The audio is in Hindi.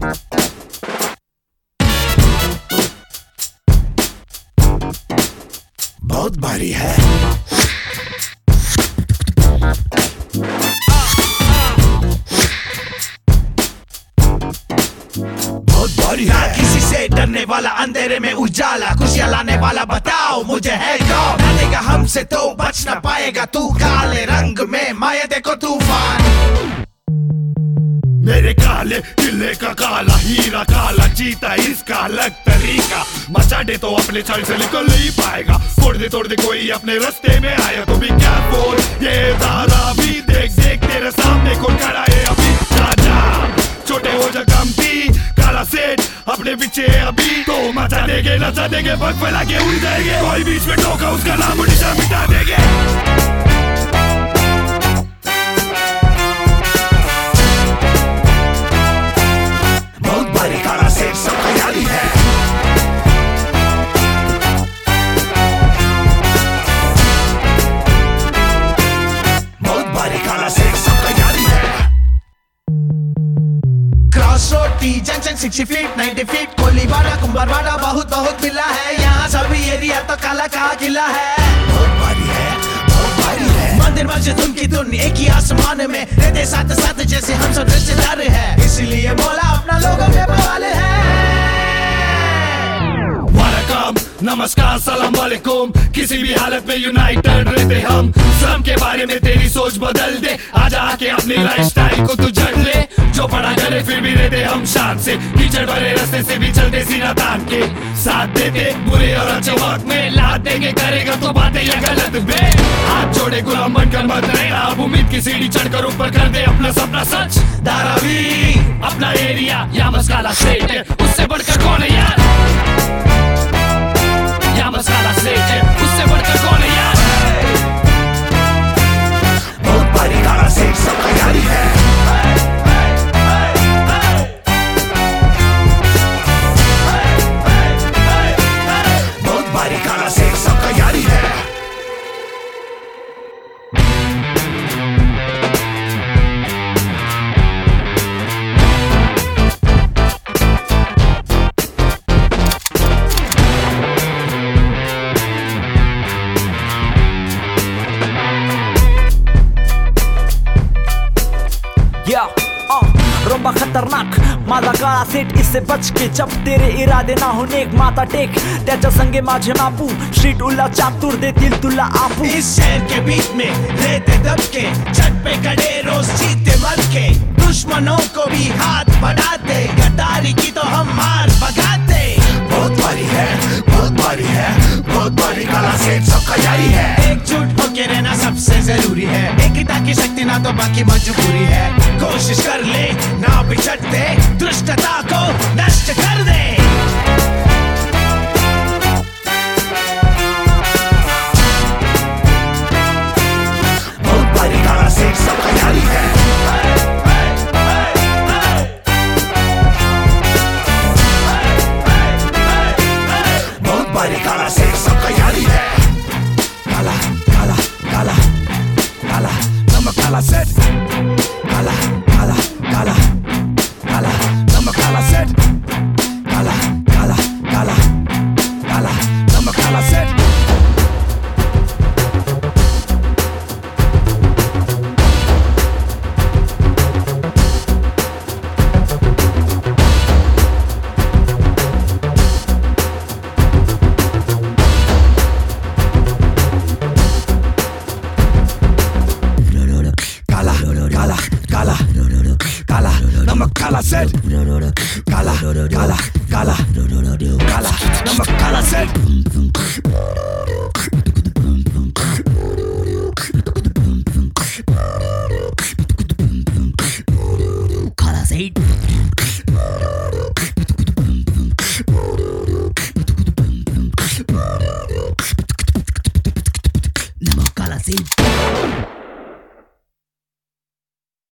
बहुत भारी है। बहुत भारी है। किसी से डरने वाला, अंधेरे में उजाला, खुशियां लाने वाला, बताओ मुझे है कौन? डरेगा हमसे तो बच ना पाएगा तू, काले रंग में माया देखो तूफान। मेरे काले किले का काला हीरा, काला चीता इसका अलग तरीका। मचा दे तो अपने छल से निकल नहीं पाएगा, तोड़ दे कोई अपने रास्ते में आया तो भी क्या बोल। ये दादा भी देख देख तेरे सामने कौन खड़ा है अभी। राजा छोटे हो जा कमती, काला सेठ अपने पीछे अभी तो मचा देंगे, नचा देंगे, पग फैला के उड़ जाएंगे। कोई बीच में टोका उसका नाम निशान मिटा देंगे। Junction 60 feet 90 feet, Koliwada Kumbharwada बहुत बहुत मिला है। यहाँ सभी एरिया तो काला का किला है। बहुत भारी है, बहुत भारी है। मंदिर मस्जिद उनकी धुन एक ही आसमान में, रहते साथ साथ जैसे हम सब रिश्तेदार है। इसलिए बोला अपना लोगों के बवाले है। नमस्कार सलाम वालेकुम, किसी भी हालत में यूनाइटेड रहते हम। स्लम के बारे में तेरी सोच बदल दे, आजा आके अपनी लाइफस्टाइल को तू जड़ ले। जो पढ़ा करे फिर भी रहते हम शान से, कीचड़ भरे रास्ते से भी चलते सीना तान के। साथ देते बुरे और अच्छे वक्त में, लाद देंगे करेगा तो बातें या गलत बे। हाथ जोड़े गुलाम बनकर मत रहना, अब उम्मीद की सीढ़ी चढ़कर ऊपर कर दे अपना सपना सच। धारावी अपना एरिया या मस्काला स्टेट है, उससे बढ़कर कौन है यार। या मस्काला स्टेट है, उससे बढ़कर कौन है यार। बहुत भारी काला सेठ सबका यारी है। बहुत भारी काला सेठ सबका यारी है। रोंबा खतरनाक माझा काळा सेट, इससे बच के जब तेरे इरादे ना होने एक माता टेक। त्याच्या संगे माझे मापू, स्ट्रीट उल्ला चातुर देतील तुला आपू। इस शहर के बीच में रहते दबके, छत पे खड़े रोज जीते मर के। दुश्मनों को भी हाथ बढ़ाते, गद्दारी की तो हम मार भगाते। बहुत भारी है, बहुत भारी है, बहुत भारी काला सेठ सबका यारी है। एकजुट होके रहना सबसे जरूरी है, एकता की शक्ति ना तो बाकी मजबूरी है। कोशिश कर ले ना पिछड़ दे, दुष्टता को नष्ट कर दे। बहुत भारी काला सेठ सबका यारी है। बहुत भारी काला सेठ सबका यारी है। काला काला काला काला नमक काला सेठ, काला काला काला काला नमक काला सेठ, काला काला काला काला नमक काला सेठ। Kala said, Kala, Kala, Kala, Kala, number Kala said. Kala said.